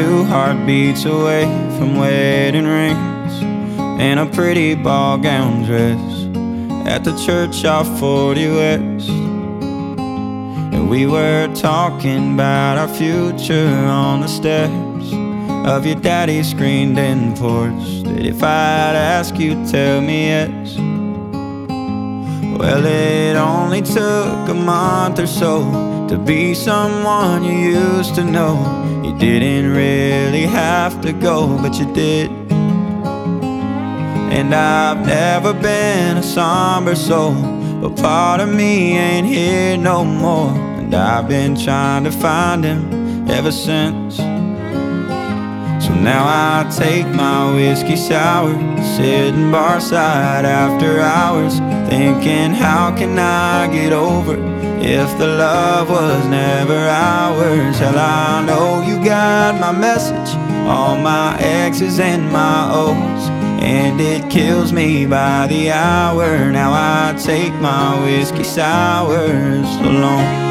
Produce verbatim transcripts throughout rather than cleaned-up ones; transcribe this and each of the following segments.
two heartbeats away from wedding rings and a pretty ball gown dress at the church off forty West. And we were talking about our future on the steps of your daddy's screened-in porch. That if I'd ask you, tell me yes. Well, it only took a month or so to be someone you used to know. You didn't really have to go, but you did. And I've never been a somber soul, but part of me ain't here no more. And I've been trying to find him ever since. So now I take my whiskey sour, sitting barside after hours, thinking how can I get over if the love was never ours. Hell, I know you got my message, all my X's and my O's, and it kills me by the hour. Now I take my whiskey sours alone.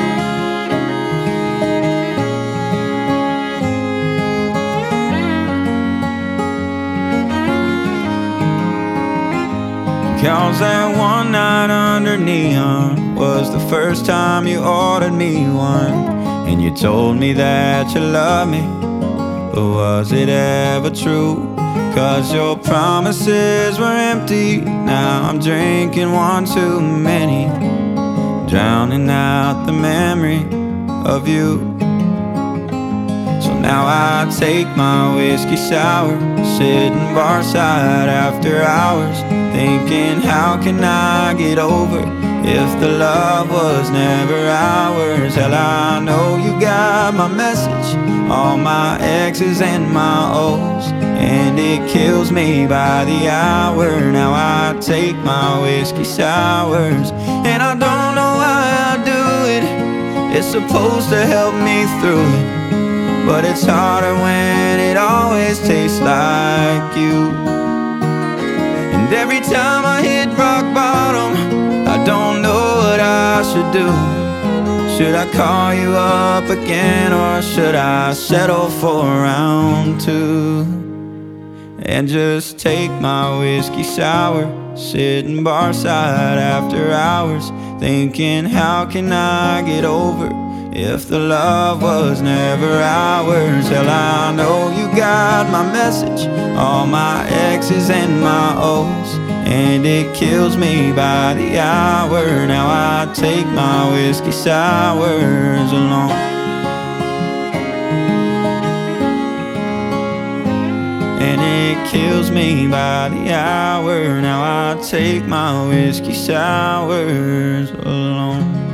Cause that one night under neon was the first time you ordered me one. And you told me that you loved me, but was it ever true? Cause your promises were empty. Now I'm drinking one too many, drowning out the memory of you. So now I take my whiskey sour, sitting barside after hours, thinking how can I get over if the love was never ours. Hell, I know you got my message, all my X's and my O's, and it kills me by the hour. Now I take my whiskey sours, and I don't know why I do it. It's supposed to help me through it, but it's harder when it always tastes like you. And every time I hit rock bottom, I don't know what I should do. Should I call you up again, or should I settle for round two and just take my whiskey sour, sitting barside after hours, thinking how can I get over if the love was never ours. Hell, I know you got my message, all my X's and my O's, and it kills me by the hour. Now I take my whiskey sours alone. And it kills me by the hour. Now I take my whiskey sours alone.